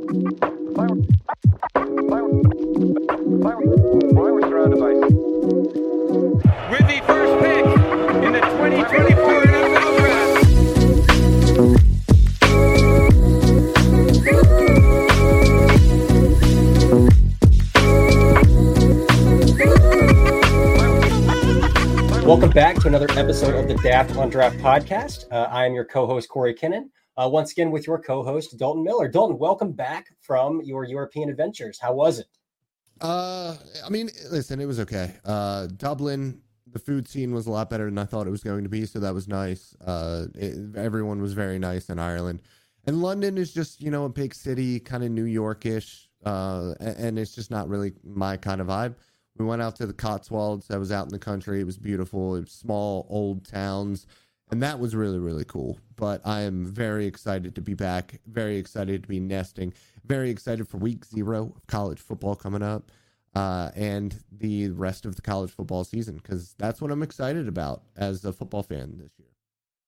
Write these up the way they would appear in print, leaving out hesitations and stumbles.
With the first pick in the 2024 NFL Draft. Welcome back to another episode of the Daft on Draft podcast. I am your co-host, Corey Kinnan, once again with your co-host, Dalton Miller. Dalton, welcome back from your European adventures. How was it? Listen, it was okay. Dublin, the food scene was a lot better than I thought it was going to be, so that was nice. Everyone was very nice in Ireland. And London is just, a big city, kind of New York-ish, and it's just not really my kind of vibe. We went out to the Cotswolds. I was out in the country. It was beautiful. It was small, old towns, and that was really, really cool. But I am very excited to be back, very excited to be nesting, very excited for week 0 of college football coming up, and the rest of the college football season, because that's what I'm excited about as a football fan this year.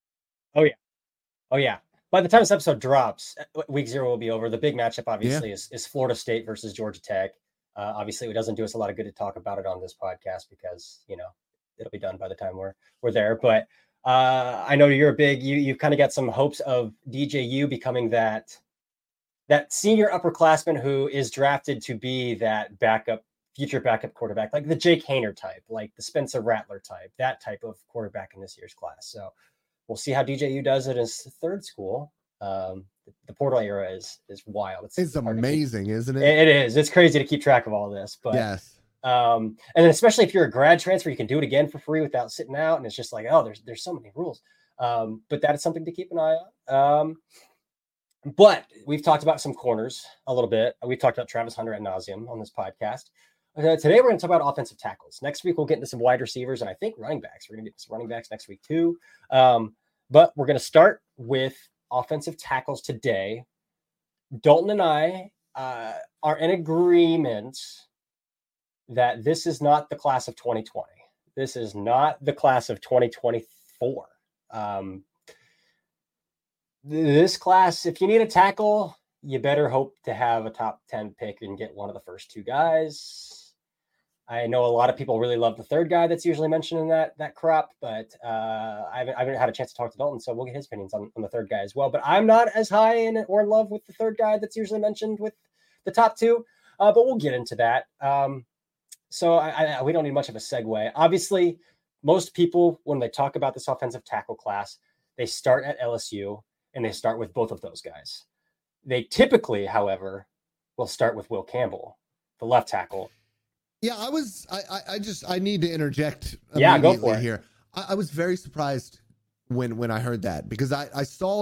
Oh, yeah. By the time this episode drops, week 0 will be over. The big matchup, obviously, is Florida State versus Georgia Tech. Obviously, it doesn't do us a lot of good to talk about it on this podcast because, it'll be done by the time we're there. But I know you're you've kind of got some hopes of DJU becoming that senior upperclassman who is drafted to be that future backup quarterback, like the Jake Haener type, like the Spencer Rattler type, that type of quarterback in this year's class. So we'll see how DJU does it as third school. The portal era is wild. It's amazing, isn't it? It is. It's crazy to keep track of all this, but yes. And then especially if you're a grad transfer, you can do it again for free without sitting out. And it's just like, oh, there's so many rules. But that is something to keep an eye on. But we've talked about some corners a little bit. We've talked about Travis Hunter ad nauseum on this podcast. Today we're going to talk about offensive tackles. Next week we'll get into some wide receivers and I think running backs. We're going to get some running backs next week too. But we're going to start with offensive tackles today. Dalton and I are in agreement that this is not the class of 2020. This is not the class of 2024. This class, if you need a tackle, you better hope to have a top 10 pick and get one of the first 2 guys. I know a lot of people really love the third guy that's usually mentioned in that crop, but I haven't had a chance to talk to Dalton, so we'll get his opinions on the third guy as well. But I'm not as high in or in love with the third guy that's usually mentioned with the top 2, but we'll get into that. So we don't need much of a segue. Obviously, most people, when they talk about this offensive tackle class, they start at LSU, and they start with both of those guys. They typically, however, will start with Will Campbell, the left tackle. Yeah, I need to interject go for it. Here. I was very surprised when I heard that, because I saw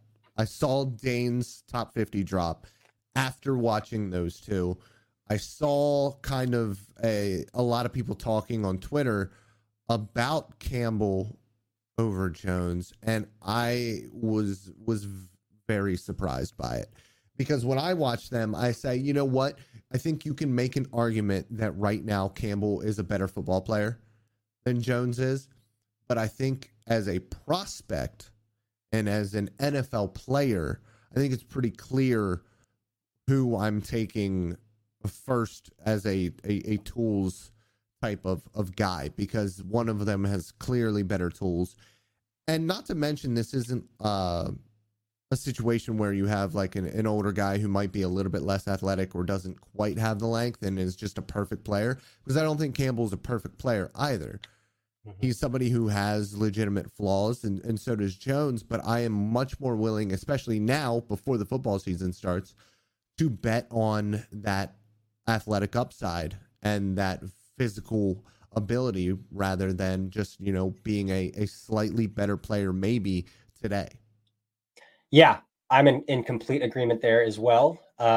Dane's top 50 drop after watching those 2. I saw kind of a lot of people talking on Twitter about Campbell over Jones, and I was very surprised by it, because when I watch them, I say, you know what? I think you can make an argument that right now Campbell is a better football player than Jones is, but I think as a prospect and as an NFL player, I think it's pretty clear who I'm taking first as a tools type of guy, because one of them has clearly better tools. And not to mention, this isn't a situation where you have like an older guy who might be a little bit less athletic or doesn't quite have the length and is just a perfect player, because I don't think Campbell's a perfect player either. Mm-hmm. He's somebody who has legitimate flaws, and so does Jones, but I am much more willing, especially now before the football season starts, to bet on that athletic upside and that physical ability rather than just, being a slightly better player maybe today. Yeah, I'm in complete agreement there as well.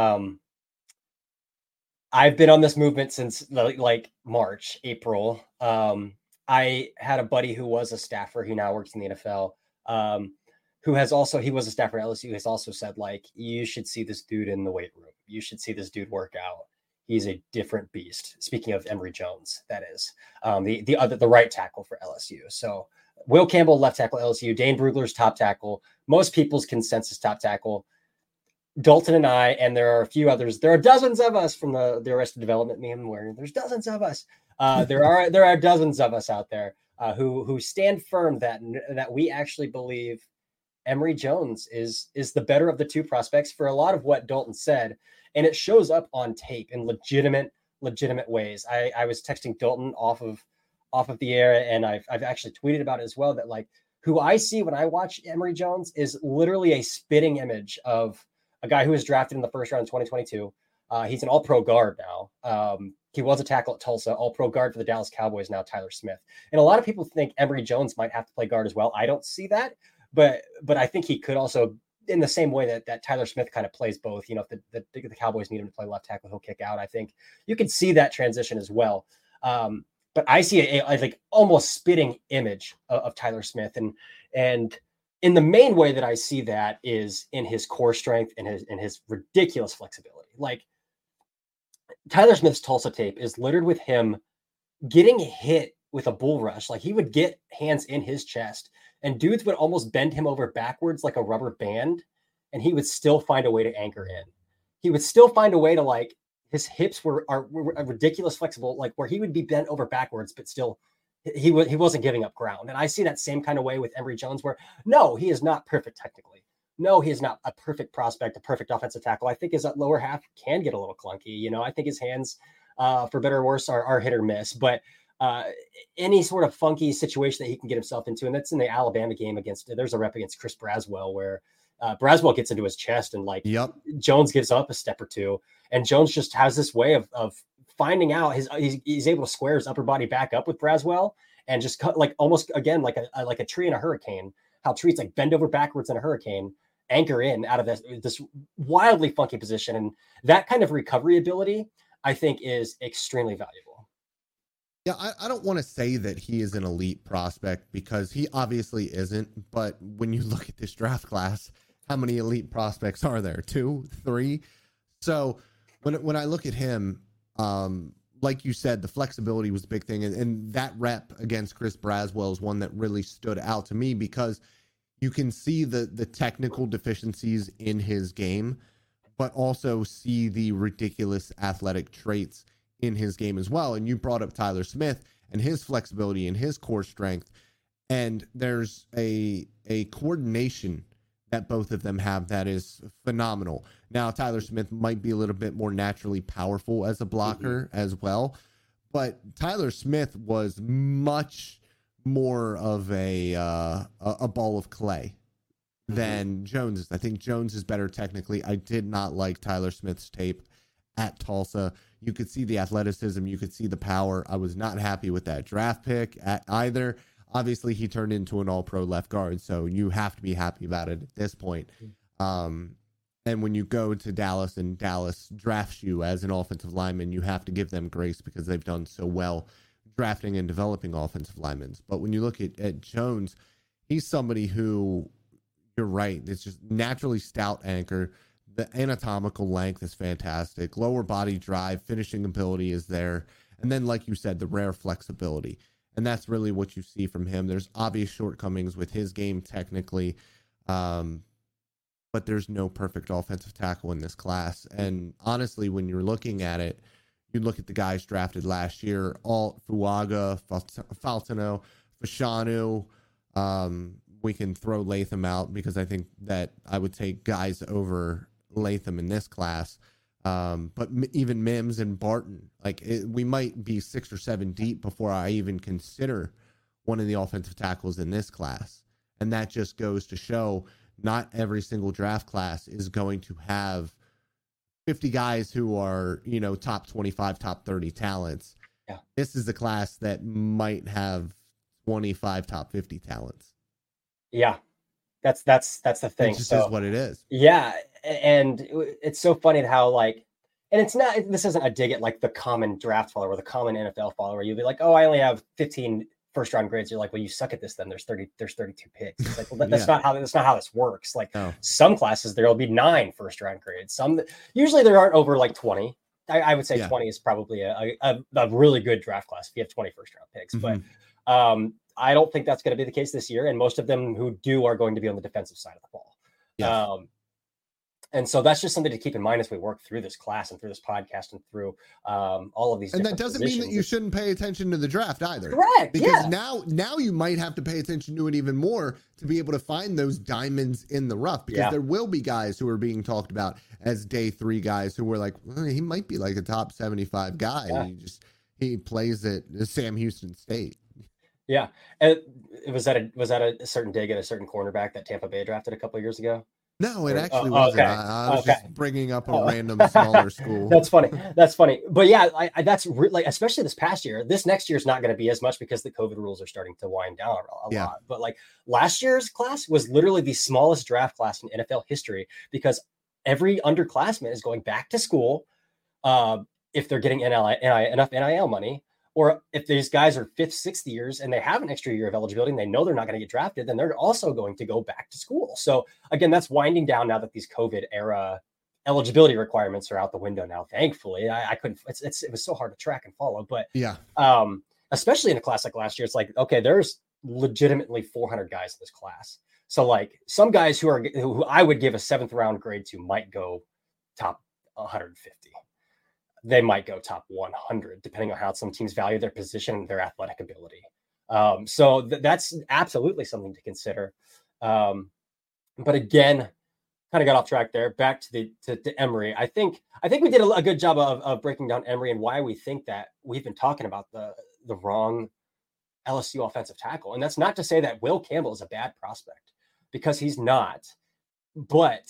I've been on this movement since like March, April. I had a buddy who was a staffer. He now works in the NFL. He was a staffer at LSU. Has also said, like, you should see this dude in the weight room. You should see this dude work out. He's a different beast. Speaking of Emory Jones, that is the right tackle for LSU. So Will Campbell, left tackle LSU. Dane Brugler's top tackle. Most people's consensus top tackle. Dalton and I, and there are a few others. There are dozens of us from the Arrested Development meme where there's dozens of us. There are dozens of us out there who stand firm that we actually believe Emory Jones is the better of the two prospects for a lot of what Dalton said, and it shows up on tape in legitimate ways. I was texting Dalton off of the air, and I've actually tweeted about it as well, that like who I see when I watch Emory Jones is literally a spitting image of a guy who was drafted in the first round in 2022. He's an all-pro guard now. He was a tackle at Tulsa, all-pro guard for the Dallas Cowboys now, Tyler Smith. And a lot of people think Emory Jones might have to play guard as well. I don't see that, but I think he could also, in the same way that Tyler Smith kind of plays both. You know, if the Cowboys need him to play left tackle, he'll kick out. I think you can see that transition as well. But I see a like almost spitting image of Tyler Smith, and in the main way that I see that is in his core strength and his ridiculous flexibility. Like Tyler Smith's Tulsa tape is littered with him getting hit with a bull rush. Like he would get hands in his chest and dudes would almost bend him over backwards like a rubber band, and he would still find a way to anchor in. He would still find a way to, like, his hips were ridiculous flexible, like where he would be bent over backwards, but still he wasn't giving up ground. And I see that same kind of way with Emory Jones, where no, he is not perfect technically. No, he is not a perfect prospect, a perfect offensive tackle. I think his lower half can get a little clunky. You know, I think his hands, for better or worse, are hit or miss. But any sort of funky situation that he can get himself into, and that's in the Alabama game there's a rep against Chris Braswell where Braswell gets into his chest and Jones gives up a step or two, and Jones just has this way of finding out he's able to square his upper body back up with Braswell and just cut, like almost again like a tree in a hurricane. How trees like bend over backwards in a hurricane, anchor in out of this wildly funky position, and that kind of recovery ability I think is extremely valuable. Yeah, I don't want to say that he is an elite prospect because he obviously isn't. But when you look at this draft class, how many elite prospects are there? 2, 3? So when I look at him, like you said, the flexibility was a big thing. And that rep against Chris Braswell is one that really stood out to me because you can see the technical deficiencies in his game, but also see the ridiculous athletic traits in his game as well. And you brought up Tyler Smith and his flexibility and his core strength. And there's a coordination that both of them have that is phenomenal. Now, Tyler Smith might be a little bit more naturally powerful as a blocker as well, but Tyler Smith was much more of a ball of clay than Jones is. I think Jones is better technically. I did not like Tyler Smith's tape at Tulsa. You could see the athleticism. You could see the power. I was not happy with that draft pick either. Obviously, he turned into an all-pro left guard, so you have to be happy about it at this point. And when you go to Dallas and Dallas drafts you as an offensive lineman, you have to give them grace because they've done so well drafting and developing offensive linemen. But when you look at Jones, he's somebody who, you're right, it's just naturally stout anchor. The anatomical length is fantastic. Lower body drive, finishing ability is there. And then, like you said, the rare flexibility. And that's really what you see from him. There's obvious shortcomings with his game technically, but there's no perfect offensive tackle in this class. And honestly, when you're looking at it, you look at the guys drafted last year, all Fuaga, Faltano, Fashanu. We can throw Latham out because I think that I would take guys over Latham in this class. But even Mims and Barton, we might be 6 or 7 deep before I even consider one of the offensive tackles in this class. And that just goes to show not every single draft class is going to have 50 guys who are, top 25, top 30 talents. Yeah. This is a class that might have 25 top 50 talents. Yeah. That's the thing. It just is what it is. Yeah. And it's so funny how and it's not, this isn't a dig at the common draft follower or the common NFL follower. You'll be like, oh, I only have 15 first round grades. You're like, well, you suck at this. Then there's 32 picks. It's like, well, that's not how this works. Some classes, there'll be 9 first round grades. Usually there aren't over 20. I would say 20 is probably a really good draft class if you have 20 first round picks. But I don't think that's going to be the case this year. And most of them who do are going to be on the defensive side of the ball. And so that's just something to keep in mind as we work through this class and through this podcast and through all of these. And that doesn't mean that you shouldn't pay attention to the draft either. Correct. Because now you might have to pay attention to it even more to be able to find those diamonds in the rough, because there will be guys who are being talked about as day 3 guys who were like, well, he might be like a top 75 guy. Yeah. He plays at Sam Houston State. Yeah. And was that a certain dig at a certain cornerback that Tampa Bay drafted a couple of years ago? No, it actually wasn't. Okay. I was just bringing up a random smaller school. That's funny. But yeah, that's like, especially this past year. This next year is not going to be as much because the COVID rules are starting to wind down a lot. But like last year's class was literally the smallest draft class in NFL history because every underclassman is going back to school if they're getting enough NIL money. Or if these guys are 5th, 6th years and they have an extra year of eligibility and they know they're not going to get drafted, then they're also going to go back to school. So again, that's winding down now that these COVID era eligibility requirements are out the window now. Thankfully, I couldn't. It was so hard to track and follow. But especially in a class like last year, it's like, okay, there's legitimately 400 guys in this class. So like some guys who I would give a 7th round grade to might go top 150. They might go top 100, depending on how some teams value their position and their athletic ability. So that's absolutely something to consider. But again, kind of got off track there. Back to Emory. I think we did a good job of breaking down Emory and why we think that we've been talking about the wrong LSU offensive tackle. And that's not to say that Will Campbell is a bad prospect, because he's not. But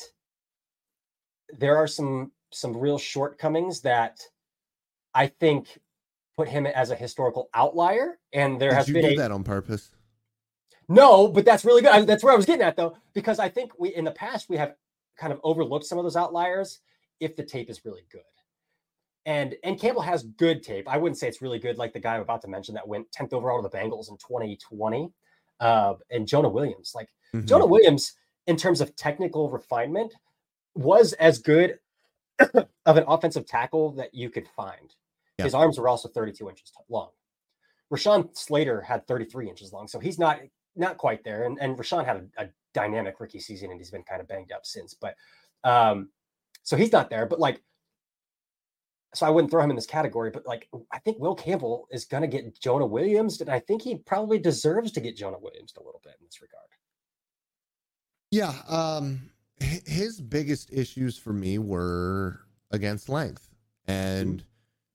there are some real shortcomings that I think put him as a historical outlier. And there has been. Did you do that on purpose? No, but that's really good. That's where I was getting at, though, because I think in the past we have kind of overlooked some of those outliers if the tape is really good. And Campbell has good tape. I wouldn't say it's really good like the guy I'm about to mention that went 10th overall to the Bengals in 2020. And Jonah Williams. Like Jonah Williams, in terms of technical refinement, was as good of an offensive tackle that you could find. Yep. His arms were also 32 inches long. Rashawn Slater had 33 inches long, so he's not quite there. And Rashawn had a dynamic rookie season, and he's been kind of banged up since. But so he's not there. But like, so I wouldn't throw him in this category. But like, I think Will Campbell is going to get Jonah Williams, and I think he probably deserves to get Jonah Williams a little bit in this regard. Yeah. His biggest issues for me were against length, and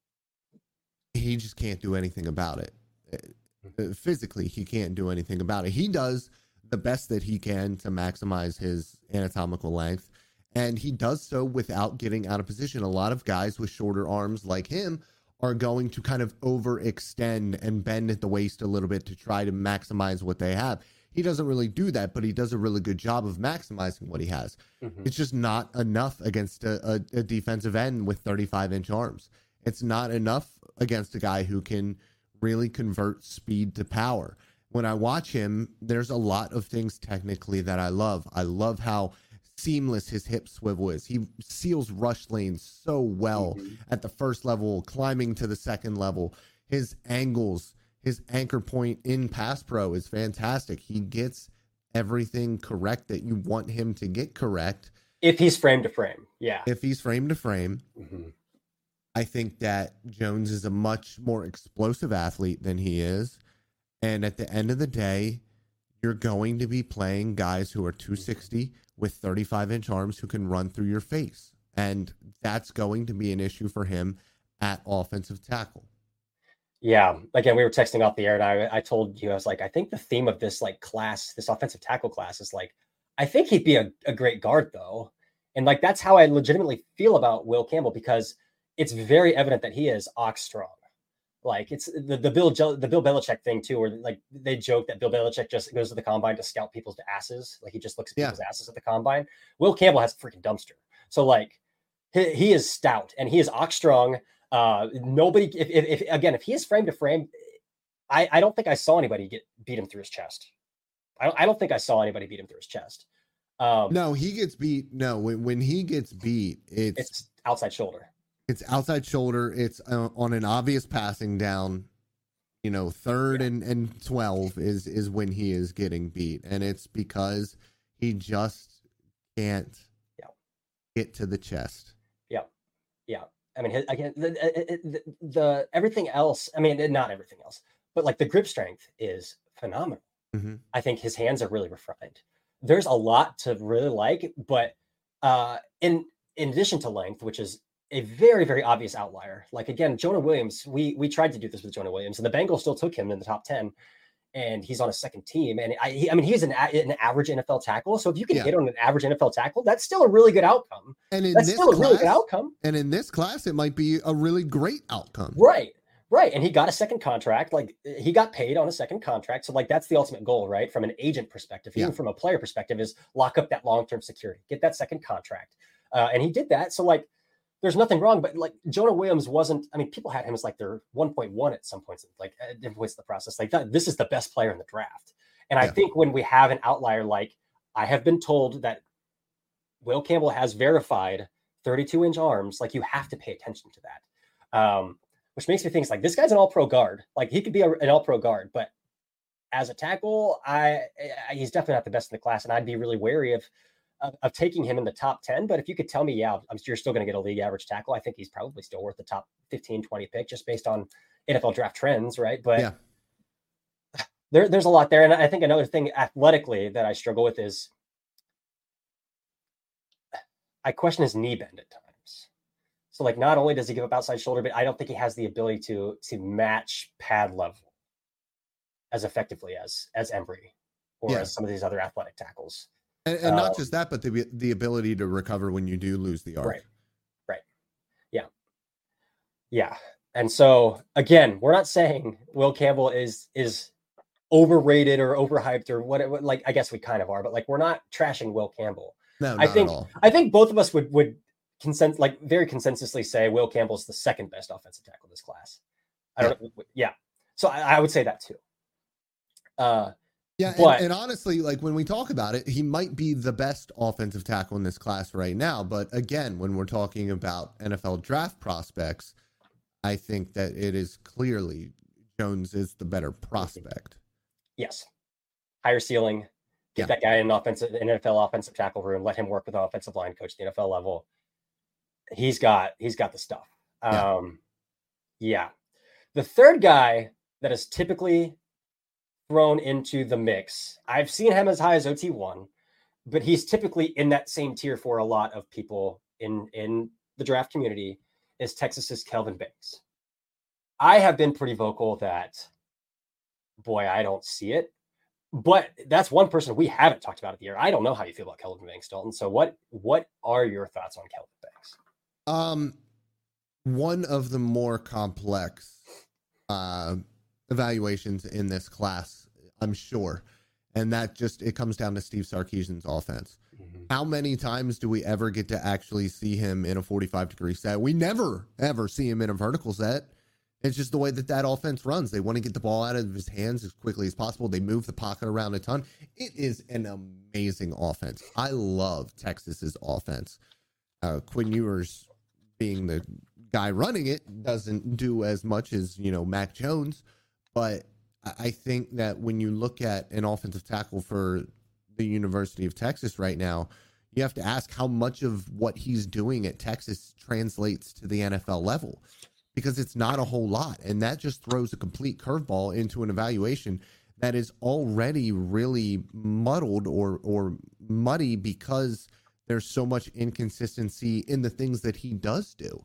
he just can't do anything about it. Physically, he can't do anything about it. He does the best that he can to maximize his anatomical length, and he does so without getting out of position. A lot of guys with shorter arms like him are going to kind of overextend and bend at the waist a little bit to try to maximize what they have. He doesn't really do that, but he does a really good job of maximizing what he has. It's just not enough against a defensive end with 35-inch arms. It's not enough against a guy who can really convert speed to power. When I watch him, there's a lot of things technically that I love. I love how seamless his hip swivel is. He seals rush lanes so well at the first level, climbing to the second level. His angles, his anchor point in pass pro is fantastic. He gets everything correct that you want him to get correct. If he's frame to frame. Yeah. If he's frame to frame. I think that Jones is a much more explosive athlete than he is. And at the end of the day, you're going to be playing guys who are 260 with 35-inch arms who can run through your face. And that's going to be an issue for him at offensive tackle. Yeah. Again, we were texting off the air, and I told you, I was like, I think the theme of this like class, this offensive tackle class is like, I think he'd be a great guard though. And like, that's how I legitimately feel about Will Campbell, because it's very evident that he is ox strong. Like it's the Bill Belichick thing too, where like they joke that Bill Belichick just goes to the combine to scout people's asses. Like he just looks at people's asses at the combine. Will Campbell has a freaking dumpster. So like he is stout and he is ox strong. Nobody, if he is frame to frame, I don't think I saw anybody beat him through his chest. I don't think I saw anybody beat him through his chest. No, he gets beat. No, when he gets beat, it's outside shoulder. It's outside shoulder. It's on an obvious passing down. You know, third and 12 is when he is getting beat, and it's because he just can't. get to the chest. Yeah. Yeah. I mean, again, the everything else, I mean, not everything else, but like the grip strength is phenomenal. Mm-hmm. I think his hands are really refined. There's a lot to really like, but in addition to length, which is a very, very obvious outlier. Like again, Jonah Williams, we tried to do this with Jonah Williams, and the Bengals still took him in the top 10, and he's on a second team. And I mean, he's an average NFL tackle. So if you can hit on an average NFL tackle, that's still a really good outcome. And that's still a really good outcome. And in this class, it might be a really great outcome. Right. Right. And he got a second contract. Like he got paid on a second contract. So like that's the ultimate goal, right? From an agent perspective, even from a player perspective, is lock up that long-term security, get that second contract. And he did that. So like there's nothing wrong, but like Jonah Williams wasn't, I mean, people had him as like their 1.1 at some points, like at different points in the process. Like this is the best player in the draft. And I think when we have an outlier, like I have been told that Will Campbell has verified 32-inch arms, like you have to pay attention to that. Which makes me think like this guy's an all-pro guard. Like he could be an all-pro guard, but as a tackle, he's definitely not the best in the class. And I'd be really wary of taking him in the top 10. But if you could tell me, I'm sure you're still going to get a league average tackle, I think he's probably still worth the top 15, 20 pick just based on NFL draft trends. Right. But there's a lot there. And I think another thing athletically that I struggle with is I question his knee bend at times. So like not only does he give up outside shoulder, but I don't think he has the ability to match pad level as effectively as Embry or as some of these other athletic tackles. And not just that, but the ability to recover when you do lose the arc. Right. Yeah. And so again, we're not saying Will Campbell is overrated or overhyped or what. Like I guess we kind of are, but like we're not trashing Will Campbell. No, not at all. I think both of us would very consensusly say Will Campbell's the second best offensive tackle in this class. So I would say that too. And honestly, like when we talk about it, he might be the best offensive tackle in this class right now. But again, when we're talking about NFL draft prospects, I think that it is clearly Jones is the better prospect. Yes. Higher ceiling. Get that guy in an NFL offensive tackle room. Let him work with an offensive line coach at the NFL level. He's got the stuff. The third guy that is typically thrown into the mix, I've seen him as high as OT1, but he's typically in that same tier for a lot of people in the draft community, is Texas's Kelvin Banks. I have been pretty vocal that, boy, I don't see it. But that's one person we haven't talked about at the year. I don't know how you feel about Kelvin Banks, Dalton. So what are your thoughts on Kelvin Banks? One of the more complex evaluations in this class, I'm sure. And that it comes down to Steve Sarkisian's offense. Mm-hmm. How many times do we ever get to actually see him in a 45-degree set? We never, ever see him in a vertical set. It's just the way that offense runs. They want to get the ball out of his hands as quickly as possible. They move the pocket around a ton. It is an amazing offense. I love Texas's offense. Quinn Ewers being the guy running it doesn't do as much as, Mac Jones. But I think that when you look at an offensive tackle for the University of Texas right now, you have to ask how much of what he's doing at Texas translates to the NFL level. Because it's not a whole lot. And that just throws a complete curveball into an evaluation that is already really muddled or muddy because there's so much inconsistency in the things that he does do.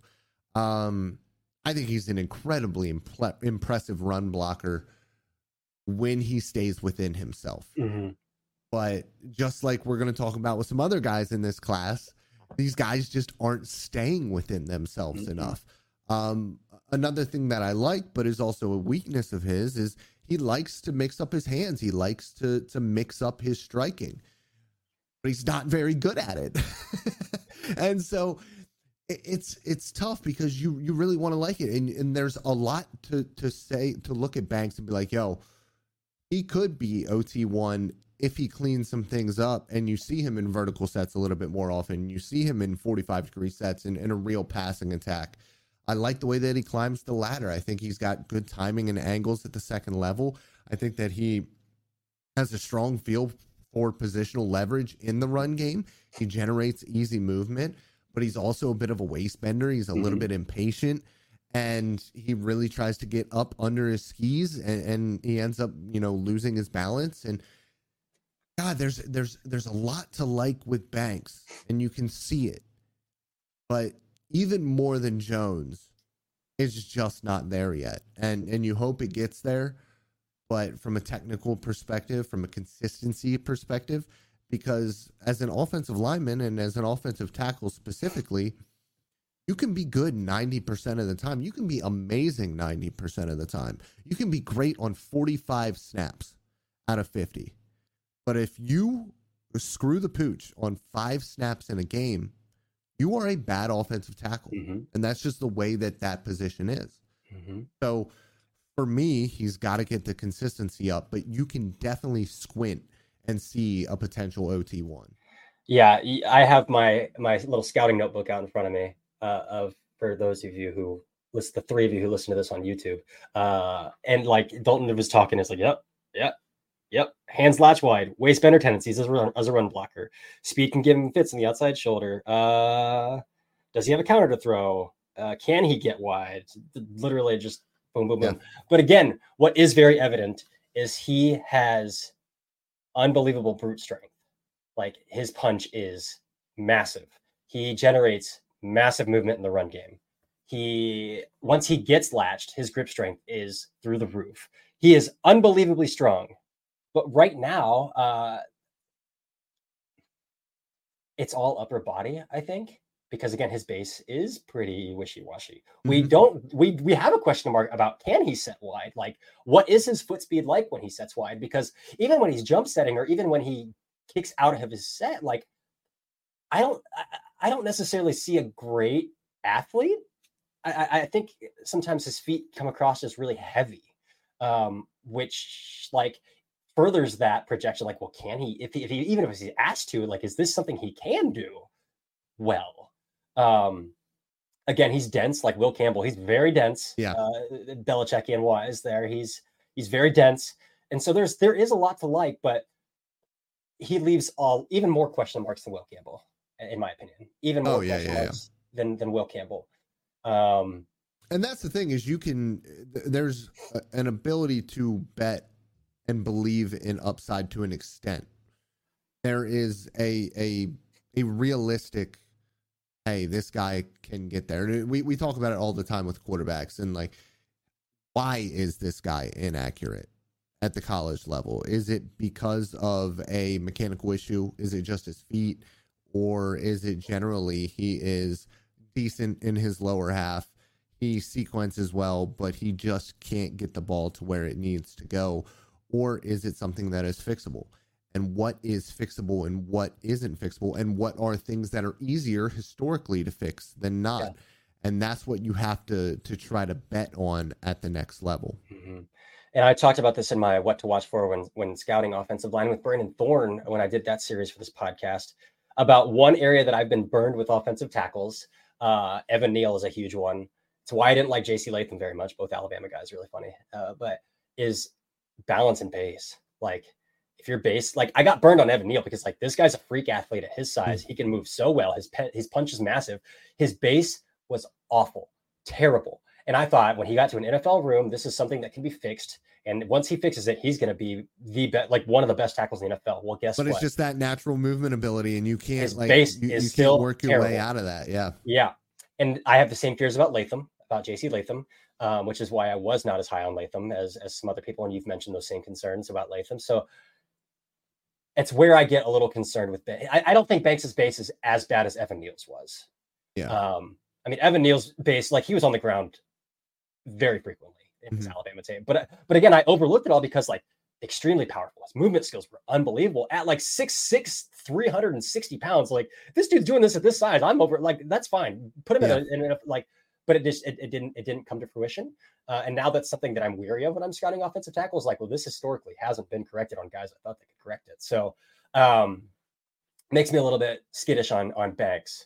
I think he's an incredibly impressive run blocker when he stays within himself. Mm-hmm. But just like we're going to talk about with some other guys in this class, these guys just aren't staying within themselves enough. Another thing that I like, but is also a weakness of his, is he likes to mix up his hands. He likes to mix up his striking, but he's not very good at it. And so it's tough because you really want to like it. And there's a lot to say, to look at Banks and be like, yo, he could be OT1 if he cleans some things up, and you see him in vertical sets a little bit more often. You see him in 45-degree sets and in a real passing attack. I like the way that he climbs the ladder. I think he's got good timing and angles at the second level. I think that he has a strong feel for positional leverage in the run game. He generates easy movement, but he's also a bit of a waist bender. He's a little bit impatient, and he really tries to get up under his skis, and he ends up, losing his balance. And God, there's a lot to like with Banks, and you can see it. But even more than Jones, it's just not there yet. And you hope it gets there, but from a technical perspective, from a consistency perspective, because as an offensive lineman and as an offensive tackle specifically, you can be good 90% of the time. You can be amazing 90% of the time. You can be great on 45 snaps out of 50. But if you screw the pooch on 5 snaps in a game, you are a bad offensive tackle. And that's just the way that position is. So for me, he's got to get the consistency up, but you can definitely squint and see a potential OT1. Yeah, I have my little scouting notebook out in front of me for those of you who listen, the 3 of you who listen to this on YouTube. And like Dalton was talking, it's like, yep. Hands latch wide, waist bender tendencies as a run blocker. Speed can give him fits on the outside shoulder. Does he have a counter to throw? Can he get wide? Literally just boom, boom, boom. But again, what is very evident is he has unbelievable brute strength. Like his punch is massive. He generates massive movement in the run game. Once he gets latched, his grip strength is through the roof. He is unbelievably strong. But right now, it's all upper body, I think, because again, his base is pretty wishy-washy. We have a question mark about, can he set wide? Like, what is his foot speed like when he sets wide? Because even when he's jump setting, or even when he kicks out of his set, like, I don't necessarily see a great athlete. I think sometimes his feet come across as really heavy, which like furthers that projection. Like, well, can he, if he even if he's asked to, like, is this something he can do well? Again, he's dense, like Will Campbell. He's very dense. Yeah. Belichickian wise there. He's very dense. And so there is a lot to like, but he leaves even more question marks than Will Campbell, in my opinion. Even more question marks than Will Campbell. And that's the thing, is there's an ability to bet and believe in upside to an extent. There is a realistic, hey, this guy can get there. We talk about it all the time with quarterbacks, and like, why is this guy inaccurate at the college level? Is it because of a mechanical issue? Is it just his feet? Or is it generally he is decent in his lower half, he sequences well, but he just can't get the ball to where it needs to go? Or is it something that is fixable? And what is fixable and what isn't fixable? And what are things that are easier historically to fix than not? Yeah. And that's what you have to try to bet on at the next level. And I talked about this in my What to Watch For when scouting offensive line with Brandon Thorne, when I did that series for this podcast, about one area that I've been burned with offensive tackles. Evan Neal is a huge one. It's why I didn't like JC Latham very much. Both Alabama guys, really funny. But is balance and base. Like, if your base, like, I got burned on Evan Neal because, like, this guy's a freak athlete at his size. He can move so well. His punch is massive. His base was awful, terrible. And I thought when he got to an NFL room, this is something that can be fixed. And once he fixes it, he's going to be the best, like one of the best tackles in the NFL. Well, guess what? But it's just that natural movement ability, and you can't, his base you is can't still work your terrible. way out of that. Yeah. Yeah. And I have the same fears about JC Latham, which is why I was not as high on Latham as some other people. And you've mentioned those same concerns about Latham. So it's where I get a little concerned with Banks. I don't think Banks' base is as bad as Evan Neal's was. Yeah. I mean, Evan Neal's base, like, he was on the ground very frequently in his Alabama tape. But again, I overlooked it all because, like, extremely powerful. His movement skills were unbelievable. At like 6'6", 360 pounds, like, this dude's doing this at this size. I'm over, like, that's fine. Put him in a like, but it didn't come to fruition. And now that's something that I'm weary of when I'm scouting offensive tackles. Like, well, this historically hasn't been corrected on guys I thought they could correct it. So makes me a little bit skittish on Banks.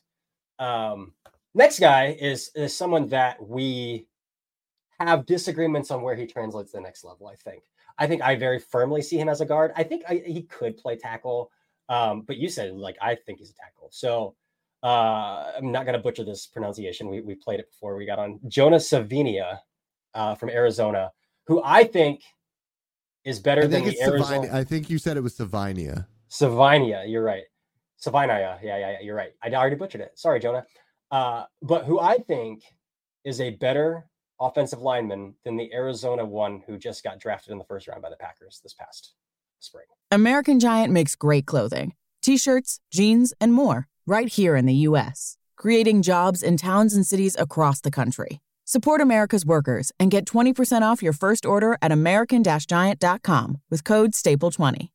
Next guy is someone that we have disagreements on where he translates to the next level. I think I very firmly see him as a guard. I think he could play tackle. But you said, like, I think he's a tackle. So I'm not going to butcher this pronunciation. We played it before we got on. Jonah Savinia from Arizona, who I think is better than the Arizona. I think you said it was Savinia. Savinia, you're right. Savinia, yeah, you're right. I already butchered it. Sorry, Jonah. But who I think is a better offensive lineman than the Arizona one who just got drafted in the first round by the Packers this past spring. American Giant makes great clothing, t-shirts, jeans, and more right here in the U.S., creating jobs in towns and cities across the country. Support America's workers and get 20% off your first order at american-giant.com with code STAPLE20.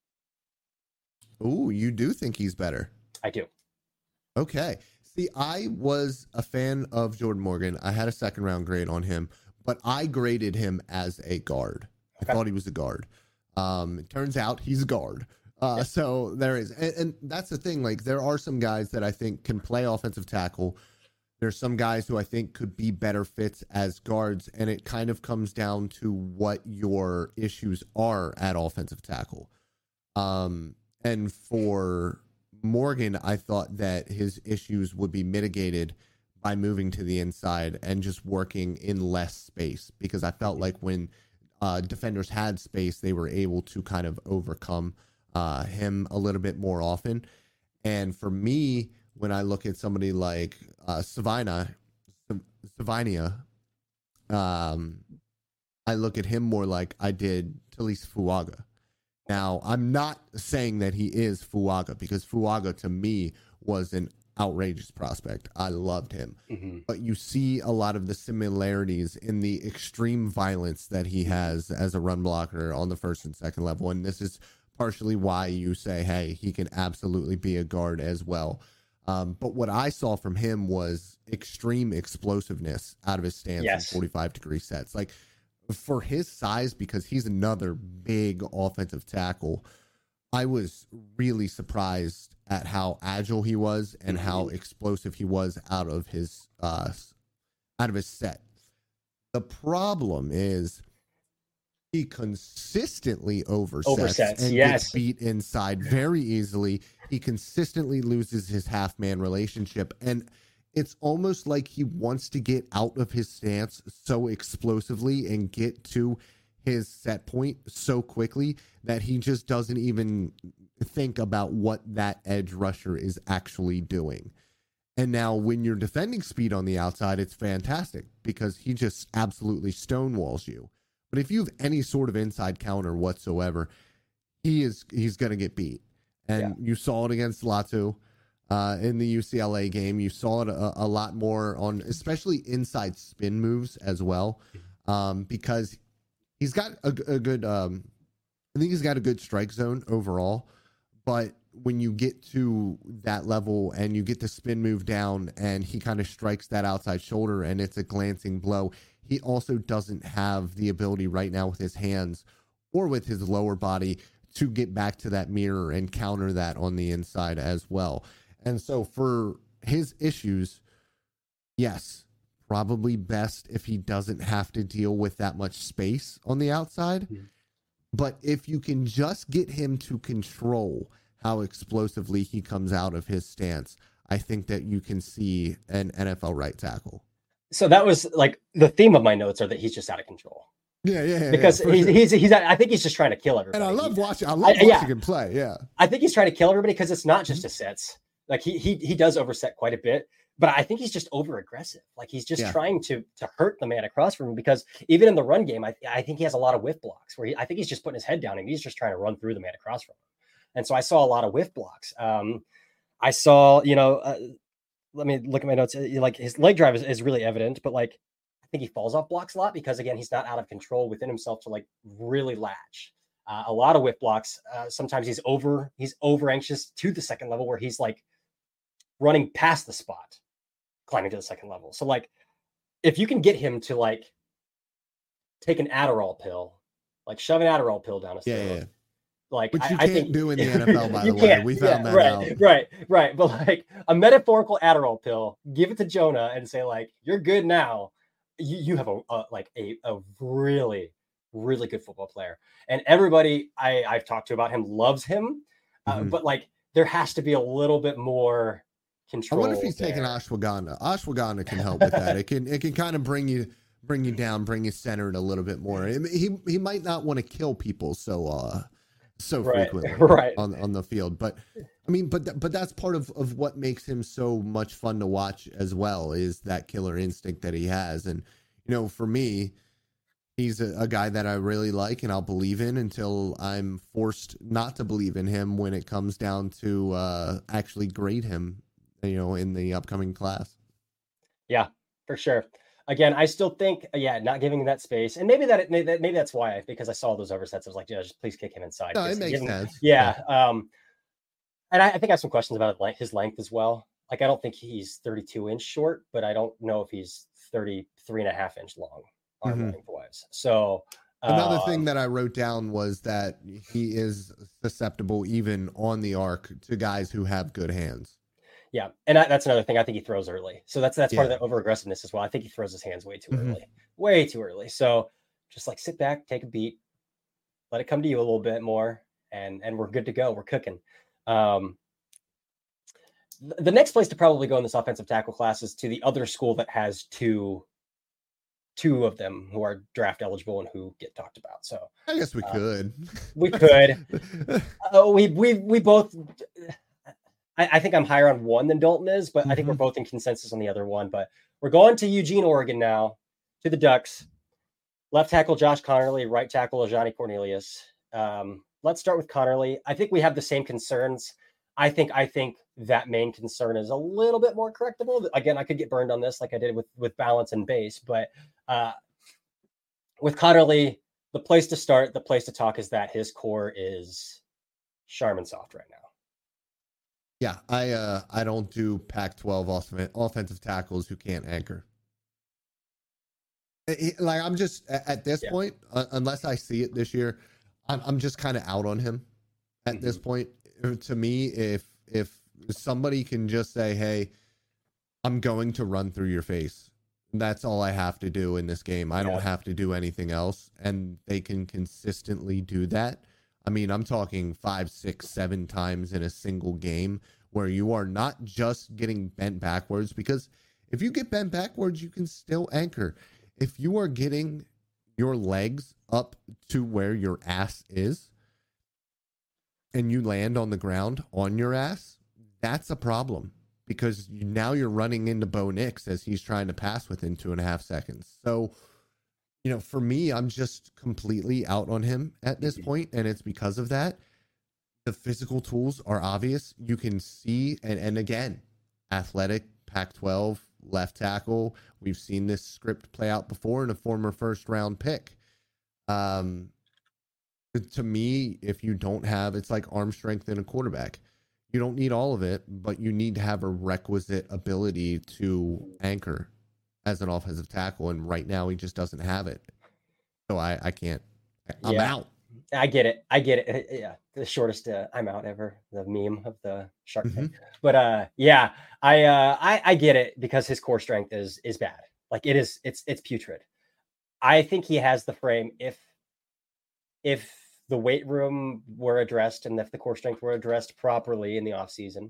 Ooh, you do think he's better? I do. Okay. See, I was a fan of Jordan Morgan. I had a second round grade on him, but I graded him as a guard. I thought he was a guard. It turns out he's a guard. So there is, and that's the thing. Like, there are some guys that I think can play offensive tackle. There's some guys who I think could be better fits as guards, and it kind of comes down to what your issues are at offensive tackle. And for Morgan, I thought that his issues would be mitigated by moving to the inside and just working in less space, because I felt like when defenders had space, they were able to kind of overcome him a little bit more often. And for me, when I look at somebody like Savinia, I look at him more like I did Talise Fuaga. Now, I'm not saying that he is Fuaga, because Fuaga to me was an outrageous prospect. I loved him. Mm-hmm. But you see a lot of the similarities in the extreme violence that he has as a run blocker on the first and second level. And this is partially why you say, hey, he can absolutely be a guard as well. But what I saw from him was extreme explosiveness out of his stance in 45-degree sets. Like, for his size, because he's another big offensive tackle, I was really surprised at how agile he was and how explosive he was out of his set. The problem is he consistently oversets and gets beat inside very easily. He consistently loses his half-man relationship, and it's almost like he wants to get out of his stance so explosively and get to his set point so quickly that he just doesn't even think about what that edge rusher is actually doing. And now when you're defending speed on the outside, it's fantastic because he just absolutely stonewalls you. But if you have any sort of inside counter whatsoever, he's going to get beat. And you saw it against Latu in the UCLA game. You saw it a lot more on especially inside spin moves as well, because he's got a good I think he's got a good strike zone overall. But when you get to that level and you get the spin move down and he kind of strikes that outside shoulder and it's a glancing blow, he also doesn't have the ability right now with his hands or with his lower body to get back to that mirror and counter that on the inside as well. And so for his issues, yes, probably best if he doesn't have to deal with that much space on the outside. Mm-hmm. But if you can just get him to control how explosively he comes out of his stance, I think that you can see an NFL right tackle. So that was like the theme of my notes are that he's just out of control. Yeah. Because he's I think he's just trying to kill everybody. And I love watching him play. Yeah. I think he's trying to kill everybody because it's not just his sets. Like he does overset quite a bit, but I think he's just over aggressive. Like he's just trying to hurt the man across from him, because even in the run game, I think he has a lot of whiff blocks where I think he's just putting his head down and he's just trying to run through the man across from him. And so I saw a lot of whiff blocks. I saw, let me look at my notes. Like his leg drive is really evident, but like I think he falls off blocks a lot because again, he's not out of control within himself to like really latch. A lot of whiff blocks. Sometimes he's over anxious to the second level where he's like running past the spot, climbing to the second level. So like, if you can get him to like take an Adderall pill, like shove an Adderall pill down his throat, like which you I can't think, do in the NFL, by the way. We found that out. Right. But like a metaphorical Adderall pill, give it to Jonah and say like, you're good now. You have a really, really good football player, and everybody I've talked to about him loves him, but like there has to be a little bit more control. I wonder if he's taking ashwagandha. Ashwagandha can help with that. It can kind of bring you down, bring you centered a little bit more. He might not want to kill people so frequently right on the field, but I mean, but that's part of what makes him so much fun to watch as well, is that killer instinct that he has. And for me, he's a guy that I really like and I'll believe in until I'm forced not to believe in him when it comes down to actually grade him, in the upcoming class. Yeah, for sure. Again, I still think, not giving him that space, and maybe that's why, because I saw those oversets. I was like, just please kick him inside. No, it makes sense. Yeah. And I think I have some questions about his length as well. Like, I don't think he's 32-inch short, but I don't know if he's 33.5-inch long arm length wise. So another thing that I wrote down was that he is susceptible even on the arc to guys who have good hands. Yeah, and that's another thing. I think he throws early, so that's part of that over aggressiveness as well. I think he throws his hands way too early, way too early. So just like sit back, take a beat, let it come to you a little bit more, and we're good to go. We're cooking. The next place to probably go in this offensive tackle class is to the other school that has two of them who are draft eligible and who get talked about. So I guess we could. We both. I think I'm higher on one than Dalton is, but I think we're both in consensus on the other one. But we're going to Eugene, Oregon now, to the Ducks. Left tackle Josh Connerly, right tackle Ajani Cornelius. Let's start with Connerly. I think we have the same concerns. I think that main concern is a little bit more correctable. Again, I could get burned on this like I did with balance and base, but with Connerly, the place to start, the place to talk is that his core is Charmin soft right now. Yeah, I don't do Pac-12 offensive tackles who can't anchor. I'm just at this point, unless I see it this year, I'm just kind of out on him at this point. To me, if somebody can just say, "Hey, I'm going to run through your face," that's all I have to do in this game. I don't have to do anything else, and they can consistently do that. I mean, I'm talking 5, 6, 7 times in a single game where you are not just getting bent backwards, because if you get bent backwards, you can still anchor. If you are getting your legs up to where your ass is and you land on the ground on your ass, that's a problem, because now you're running into Bo Nix as he's trying to pass within 2.5 seconds. So, for me, I'm just completely out on him at this point, and it's because of that. The physical tools are obvious. You can see, and again, athletic, Pac-12, left tackle. We've seen this script play out before in a former first-round pick. To me, if you don't have, it's like arm strength in a quarterback. You don't need all of it, but you need to have a requisite ability to anchor as an offensive tackle, and right now he just doesn't have it. So I can't. I'm out. I get it. Yeah, the shortest I'm out ever, the meme of the shark thing. But I get it, because his core strength is bad. Like it's putrid. I think he has the frame if the weight room were addressed and if the core strength were addressed properly in the off season.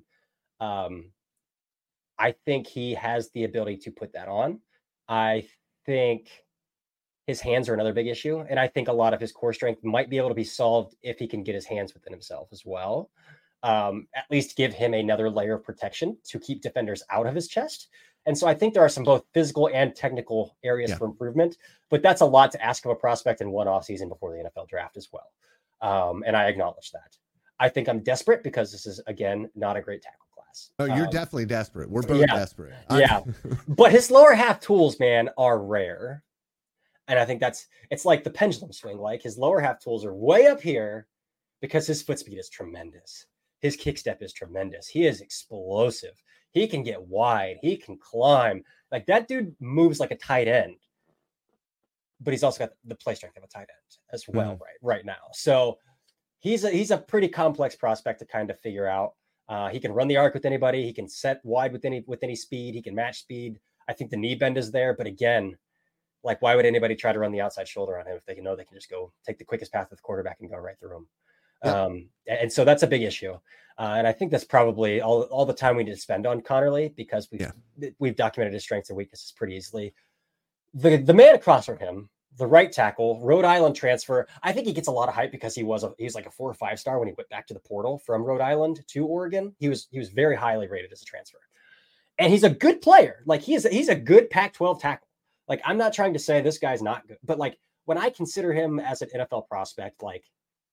I think he has the ability to put that on. I think his hands are another big issue. And I think a lot of his core strength might be able to be solved if he can get his hands within himself as well. At least give him another layer of protection to keep defenders out of his chest. And so I think there are some both physical and technical areas for improvement, but that's a lot to ask of a prospect in one offseason before the NFL draft as well. And I acknowledge that. I think I'm desperate because this is, again, not a great tackle class. Oh, you're definitely desperate. We're both desperate. But his lower half tools, man, are rare. And I think it's like the pendulum swing. Like, his lower half tools are way up here because his foot speed is tremendous. His kick step is tremendous. He is explosive. He can get wide. He can climb. Like, that dude moves like a tight end. But he's also got the play strength of a tight end as well, right now. So he's a pretty complex prospect to kind of figure out. He can run the arc with anybody. He can set wide with any speed. He can match speed. I think the knee bend is there. But again, like, why would anybody try to run the outside shoulder on him if they know they can just go take the quickest path with the quarterback and go right through him? Yep. And so that's a big issue. And I think that's probably all the time we need to spend on Connerly, because we've documented his strengths and weaknesses pretty easily. The man across from him, the right tackle, Rhode Island transfer. I think he gets a lot of hype because he was like a 4 or 5 star when he went back to the portal from Rhode Island to Oregon. He was very highly rated as a transfer, and he's a good player. Like he's a good Pac-12 tackle. Like, I'm not trying to say this guy's not good, but like when I consider him as an NFL prospect, like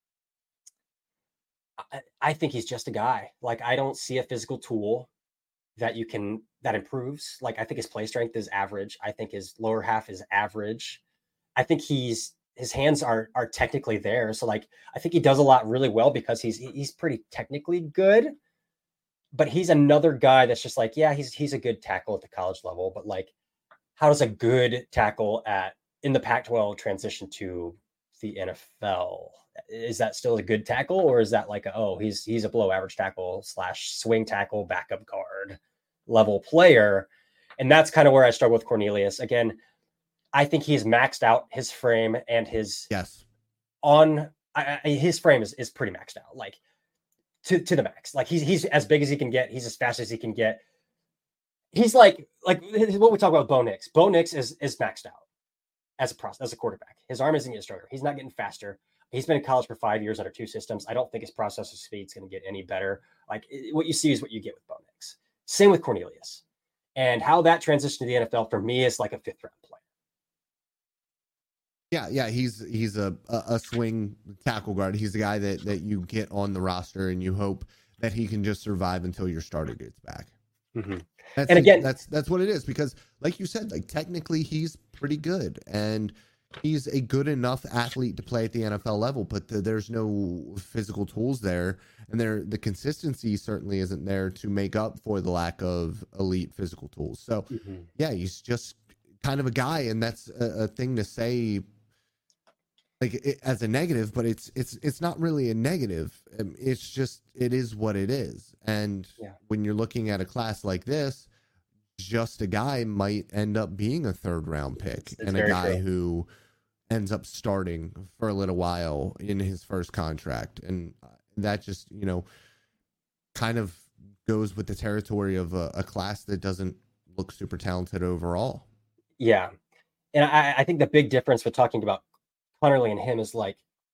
I think he's just a guy. Like, I don't see a physical tool that improves. Like, I think his play strength is average. I think his lower half is average. I think his hands are technically there. So like, I think he does a lot really well because he's pretty technically good, but he's another guy that's just like, yeah, he's a good tackle at the college level, but like, how does a good tackle in the Pac-12 transition to the NFL? Is that still a good tackle, or is that like he's a below average tackle / swing tackle, backup guard level player? And that's kind of where I struggle with Cornelius. Again, I think he's maxed out his frame, and his his frame is pretty maxed out, like to the max. Like he's as big as he can get. He's as fast as he can get. He's like what we talk about with Bo Nix. Bo Nix is maxed out as a quarterback. His arm isn't getting stronger. He's not getting faster. He's been in college for 5 years under 2 systems. I don't think his processor speed is going to get any better. Like what you see is what you get with Bo Nix. Same with Cornelius. And how that transition to the NFL for me is like a 5th round player. Yeah, he's a swing tackle guard. He's the guy that you get on the roster and you hope that he can just survive until your starter gets back. Mm-hmm. And again, that's what it is, because like you said, like technically he's pretty good and he's a good enough athlete to play at the NFL level, but there's no physical tools there, and the consistency certainly isn't there to make up for the lack of elite physical tools. So yeah, he's just kind of a guy, and that's a thing to say as a negative, but it's not really a negative. It's just, it is what it is. And when you're looking at a class like this, just a guy might end up being a 3rd round pick, and a guy who ends up starting for a little while in his first contract. And that just, kind of goes with the territory of a class that doesn't look super talented overall. Yeah. And I think the big difference with talking about Connerly and him is like,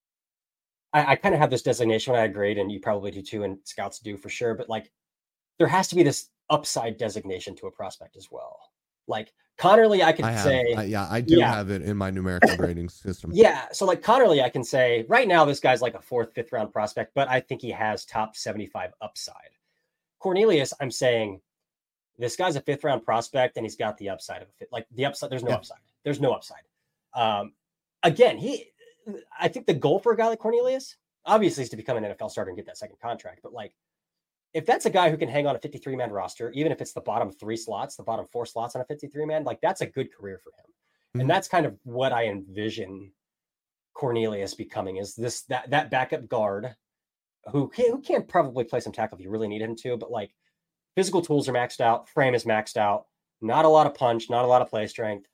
I kind of have this designation when I grade, and you probably do too, and scouts do for sure. But like, there has to be this upside designation to a prospect as well. Like Connerly, I do have it in my numerical grading system. Yeah. So like Connerly, I can say right now, this guy's like a 4th, 5th round prospect, but I think he has top 75 upside. Cornelius, I'm saying this guy's a 5th round prospect, and he's got the upside of a 5th. Like the upside, there's no upside. There's no upside. Again, I think the goal for a guy like Cornelius, obviously, is to become an NFL starter and get that 2nd contract. But like, if that's a guy who can hang on a 53-man roster, even if it's the bottom 3 slots, the bottom 4 slots on a 53-man, like that's a good career for him. Mm-hmm. And that's kind of what I envision Cornelius becoming, is that backup guard who can probably play some tackle if you really need him to, but like physical tools are maxed out, frame is maxed out, not a lot of punch, not a lot of play strength.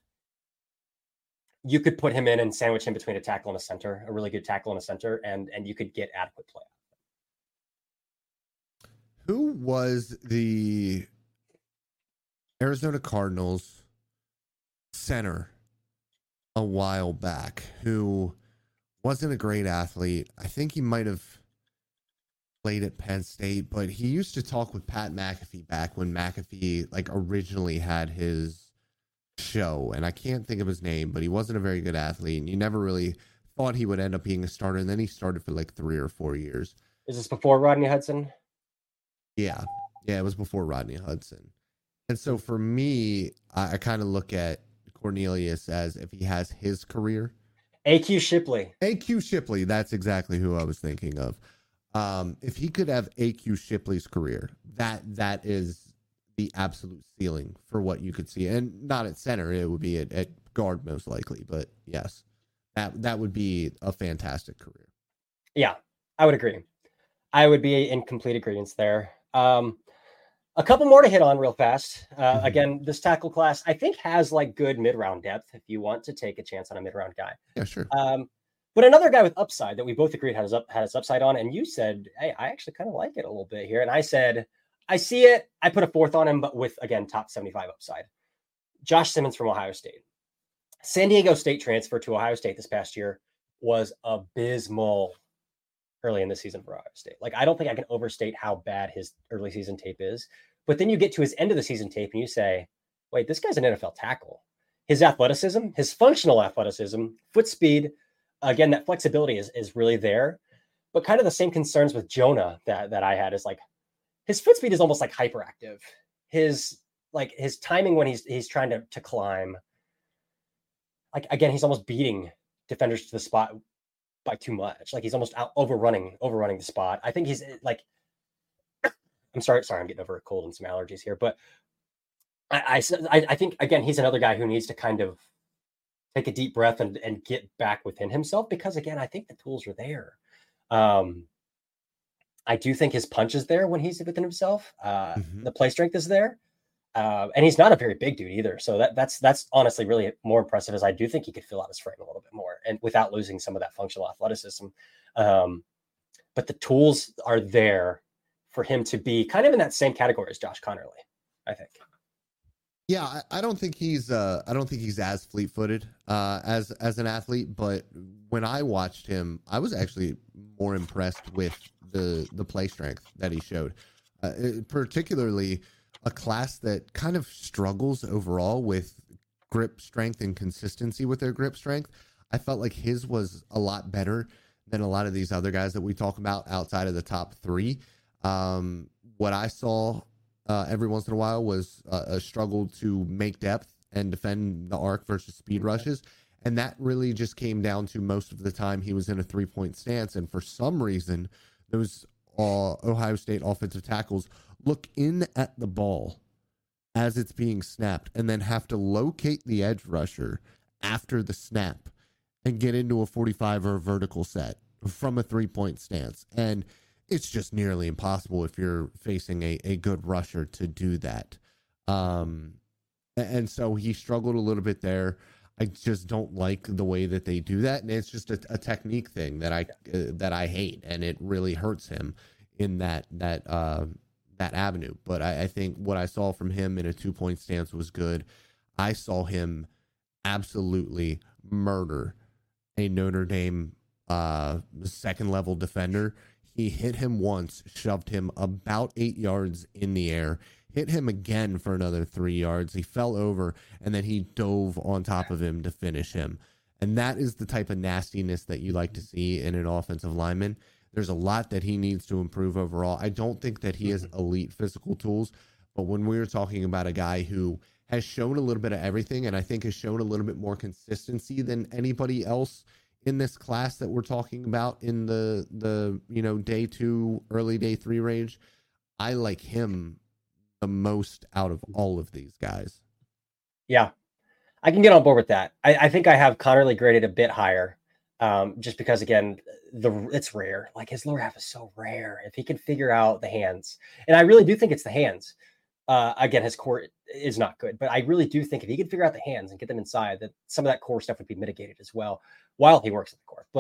You could put him in and sandwich him between a tackle and a center, a really good tackle and a center, and you could get adequate play. Who was the Arizona Cardinals center a while back who wasn't a great athlete? I think he might have played at Penn State, but he used to talk with Pat McAfee back when McAfee like originally had his show, and I can't think of his name, but he wasn't a very good athlete, and you never really thought he would end up being a starter, and then he started for like 3 or 4 years. Is this before Rodney Hudson? Yeah, it was before Rodney Hudson. And so for me, I kind of look at Cornelius as if he has his career. AQ Shipley, that's exactly who I was thinking of. If he could have AQ Shipley's career, that is the absolute ceiling for what you could see. And not at center, it would be at guard most likely, but yes, that would be a fantastic career. Yeah, I would agree. I would be in complete agreement there. A couple more to hit on real fast. Again, this tackle class, I think, has like good mid-round depth if you want to take a chance on a mid-round guy. Yeah, sure. But another guy with upside that we both agreed had his upside on, and you said, hey, I actually kind of like it a little bit here. And I said, I see it. I put a 4th on him, but with, again, top 75 upside. Josh Simmons from Ohio State. San Diego State transfer to Ohio State this past year was abysmal early in the season for Ohio State. Like, I don't think I can overstate how bad his early season tape is. But then you get to his end of the season tape and you say, wait, this guy's an NFL tackle. His athleticism, his functional athleticism, foot speed, again, that flexibility is really there. But kind of the same concerns with Jonah that I had is like his foot speed is almost like hyperactive. His timing when he's trying to climb, like, again, he's almost beating defenders to the spot by too much. Like, he's almost out overrunning the spot. I think he's like, I'm sorry, I'm getting over a cold and some allergies here, but I think, again, he's another guy who needs to kind of take a deep breath and get back within himself, because, again, I think the tools are there. I do think his punch is there when he's within himself. The play strength is there. And he's not a very big dude either. So that's honestly really more impressive, as I do think he could fill out his frame a little bit more and without losing some of that functional athleticism. But the tools are there for him to be kind of in that same category as Josh Conerly, I think. Yeah, I don't think he's as fleet-footed as an athlete, but when I watched him, I was actually more impressed with the play strength that he showed, particularly a class that kind of struggles overall with grip strength and consistency with their grip strength. I felt like his was a lot better than a lot of these other guys that we talk about outside of the top 3. What I saw every once in a while was a struggle to make depth and defend the arc versus speed rushes. And that really just came down to most of the time he was in a 3-point stance. And for some reason, those Ohio State offensive tackles look in at the ball as it's being snapped and then have to locate the edge rusher after the snap and get into a 45 or a vertical set from a 3-point stance. And it's just nearly impossible if you're facing a good rusher to do that. And so he struggled a little bit there. I just don't like the way that they do that. And it's just a technique thing that I hate. And it really hurts him in that avenue. But I think what I saw from him in a 2-point stance was good. I saw him absolutely murder a Notre Dame second level defender. He hit him once, shoved him about 8 yards in the air, hit him again for another 3 yards. He fell over, and then he dove on top of him to finish him. And that is the type of nastiness that you like to see in an offensive lineman. There's a lot that he needs to improve overall. I don't think that he has elite physical tools, but when we're talking about a guy who has shown a little bit of everything, and I think has shown a little bit more consistency than anybody else in this class that we're talking about in the day 2, early day 3 range, I like him the most out of all of these guys. Yeah, I can get on board with that. I think I have Conerly graded a bit higher, just because, again, it's rare. Like, his lower half is so rare. If he can figure out the hands, and I really do think it's the hands. Again, his core is not good, but I really do think if he can figure out the hands and get them inside, that some of that core stuff would be mitigated as well while he works at the core.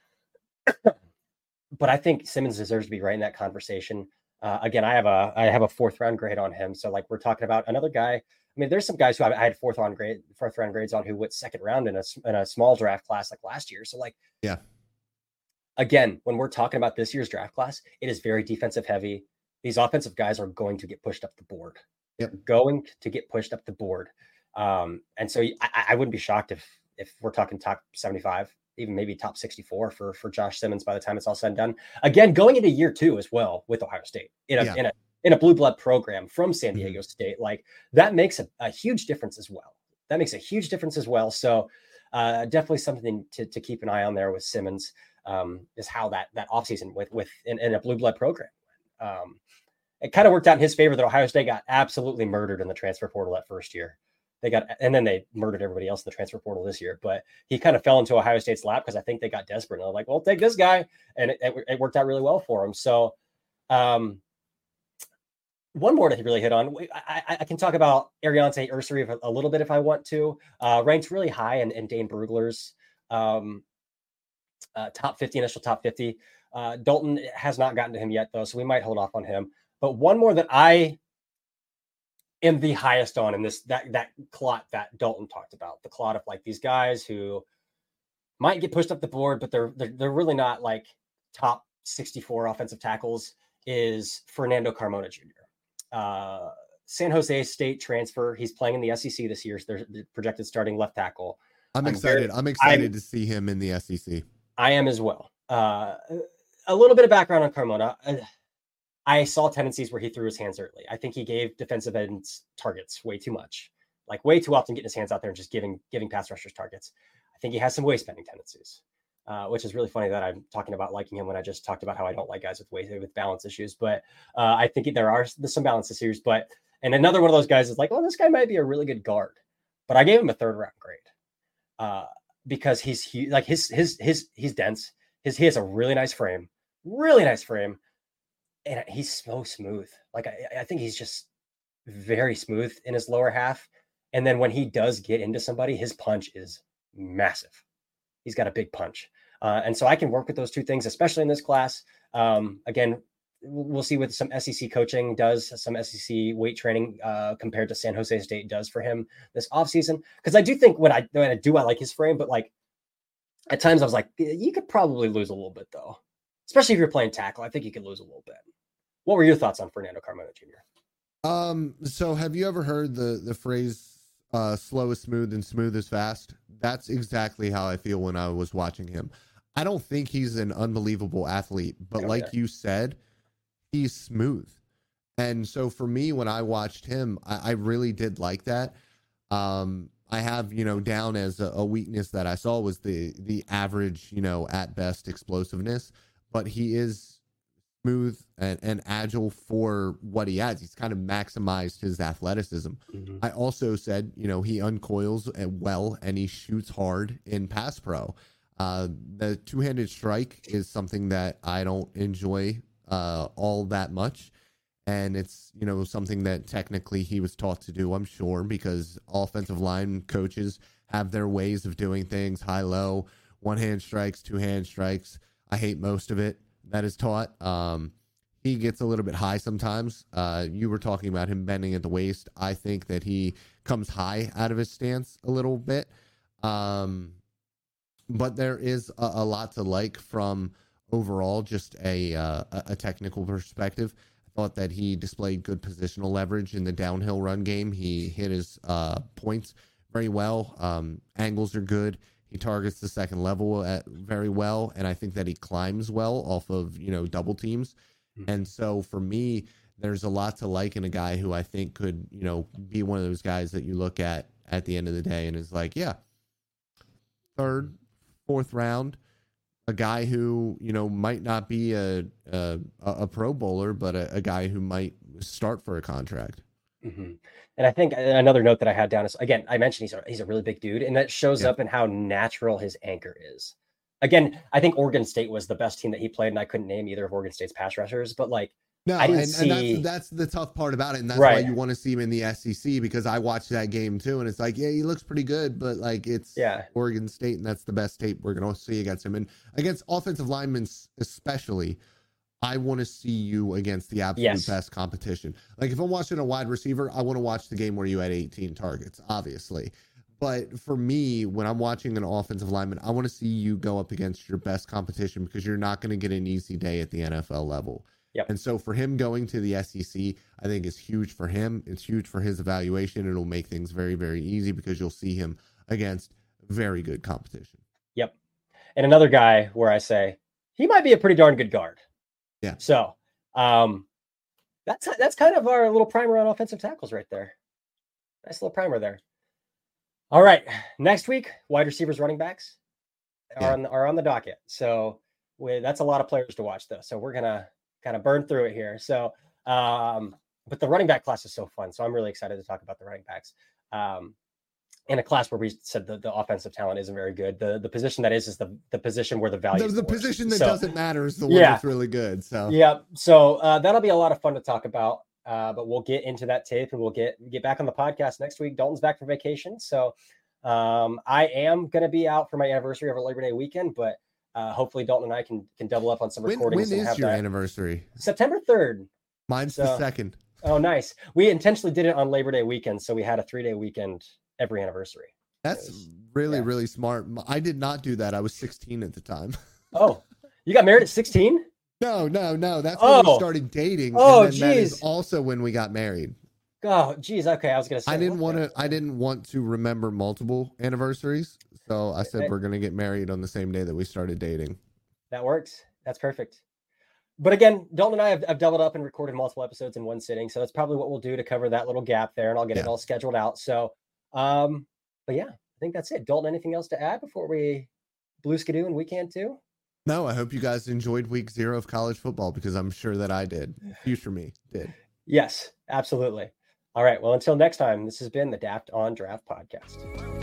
But I think Simmons deserves to be right in that conversation. Again, I have a 4th round grade on him. So, like, we're talking about another guy. I mean, there's some guys who I had 4th round grades on who went 2nd round in a small draft class like last year. So, like, yeah. Again, when we're talking about this year's draft class, it is very defensive heavy. These offensive guys are going to get pushed up the board. Yep. They're going to get pushed up the board. And so I wouldn't be shocked if we're talking top 75, even maybe top 64 for Josh Simmons by the time it's all said and done. Again, going into year 2 as well with Ohio State in a blue blood program from San Diego State, like, that makes a huge difference as well. So definitely something to keep an eye on there with Simmons, is how that offseason with in a blue blood program. It kind of worked out in his favor that Ohio State got absolutely murdered in the transfer portal that first year. And then they murdered everybody else in the transfer portal this year. But he kind of fell into Ohio State's lap because I think they got desperate. And they're like, well, take this guy. And it worked out really well for him. So one more to really hit on. I can talk about Ariante Ursary a little bit if I want to. Ranked really high in Dane Brugler's top 50, initial top 50. Dalton has not gotten to him yet, though, so we might hold off on him. But one more that I am the highest on in this, that clot that Dalton talked about, the clot of like these guys who might get pushed up the board, but they're really not like top 64 offensive tackles, is Fernando Carmona Jr. San Jose State transfer. He's playing in the SEC this year. So they're projected starting left tackle. I'm excited. I'm excited to see him in the SEC. I am as well. A little bit of background on Carmona. I saw tendencies where he threw his hands early. I think he gave defensive ends targets way too much, like way too often getting his hands out there and just giving pass rushers targets. I think he has some waist bending tendencies, which is really funny that I'm talking about liking him when I just talked about how I don't like guys with balance issues. But I think there's some balance issues. And another one of those guys is like, well, this guy might be a really good guard, but I gave him a 3rd round grade because he's dense. He has a really nice frame, and he's so smooth. Like I think he's just very smooth in his lower half. And then when he does get into somebody, his punch is massive. He's got a big punch. And so I can work with those two things, especially in this class. Again, we'll see what some SEC coaching does, some SEC weight training compared to San Jose State does for him this offseason. Because I do think I like his frame, but like at times I was like, you could probably lose a little bit though, especially if you're playing tackle. I think you could lose a little bit. What were your thoughts on Fernando Carmona Jr.? So have you ever heard the phrase slow is smooth and smooth is fast? That's exactly how I feel when I was watching him. I don't think he's an unbelievable athlete, but like you said, he's smooth. And so for me, when I watched him, I really did like that. I have, down as a weakness that I saw was the average, at best explosiveness, but he is smooth and agile for what he has. He's kind of maximized his athleticism. Mm-hmm. I also said, he uncoils well and he shoots hard in pass pro. The two-handed strike is something that I don't enjoy all that much. And it's, something that technically he was taught to do, I'm sure, because offensive line coaches have their ways of doing things, high-low, one-hand strikes, two-hand strikes. I hate most of it that is taught. He gets a little bit high sometimes. You were talking about him bending at the waist. I think that he comes high out of his stance a little bit. But there is a lot to like from overall just a technical perspective. I thought that he displayed good positional leverage in the downhill run game. He hit his points very well. Angles are good. He targets the second level very well, and I think that he climbs well off of, double teams. Mm-hmm. And so for me, there's a lot to like in a guy who I think could, be one of those guys that you look at the end of the day and is like, yeah, 3rd, 4th round, a guy who, might not be a Pro Bowler, but a guy who might start for a contract. Mm-hmm. And I think another note that I had down is, again, I mentioned he's a really big dude, and that shows up in how natural his anchor is. Again, I think Oregon State was the best team that he played, and I couldn't name either of Oregon State's pass rushers, but like, no, I didn't see... and that's the tough part about it, and that's why you want to see him in the SEC, because I watched that game too, and it's like, yeah, he looks pretty good, but like it's Oregon State, and that's the best tape we're going to see against him. And against offensive linemen especially, I want to see you against the absolute best competition. Like if I'm watching a wide receiver, I want to watch the game where you had 18 targets, obviously. But for me, when I'm watching an offensive lineman, I want to see you go up against your best competition, because you're not going to get an easy day at the NFL level. Yep. And so for him going to the SEC, I think is huge for him. It's huge for his evaluation. It'll make things very, very easy because you'll see him against very good competition. Yep. And another guy where I say he might be a pretty darn good guard. Yeah. So that's kind of our little primer on offensive tackles right there. Nice little primer there. All right. Next week, wide receivers, running backs are on the docket. So that's a lot of players to watch, though. So we're going to kind of burn through it here. So, but the running back class is so fun. So I'm really excited to talk about the running backs. In a class where we said the offensive talent isn't very good. The position that is the position where the value is the position that doesn't matter is the one that's really good. So So that'll be a lot of fun to talk about. But we'll get into that tape and we'll get back on the podcast next week. Dalton's back from vacation. So I am going to be out for my anniversary over Labor Day weekend, but Hopefully Dalton and I can double up on some When recordings. is and have your that. anniversary? September 3rd. Mine's the 2nd. Oh, nice. We intentionally did it on Labor Day weekend, so we had a 3-day weekend every anniversary. That's really smart. I did not do that. I was 16 at the time. Oh, you got married at 16? No. That's when we started dating. Oh, and then that is geez. also when we got married. Oh, geez. Okay, I was gonna say. I didn't want to remember multiple anniversaries, so I said we're gonna get married on the same day that we started dating. That works. That's perfect. But again, Dalton and I have doubled up and recorded multiple episodes in one sitting, so that's probably what we'll do to cover that little gap there, and I'll get it all scheduled out. So, but yeah, I think that's it. Dalton, anything else to add before we blue skidoo in weekend 2? No, I hope you guys enjoyed week 0 of college football because I'm sure that I did. Future me did. Yes, absolutely. All right. Well, until next time, this has been the Daft on Draft podcast.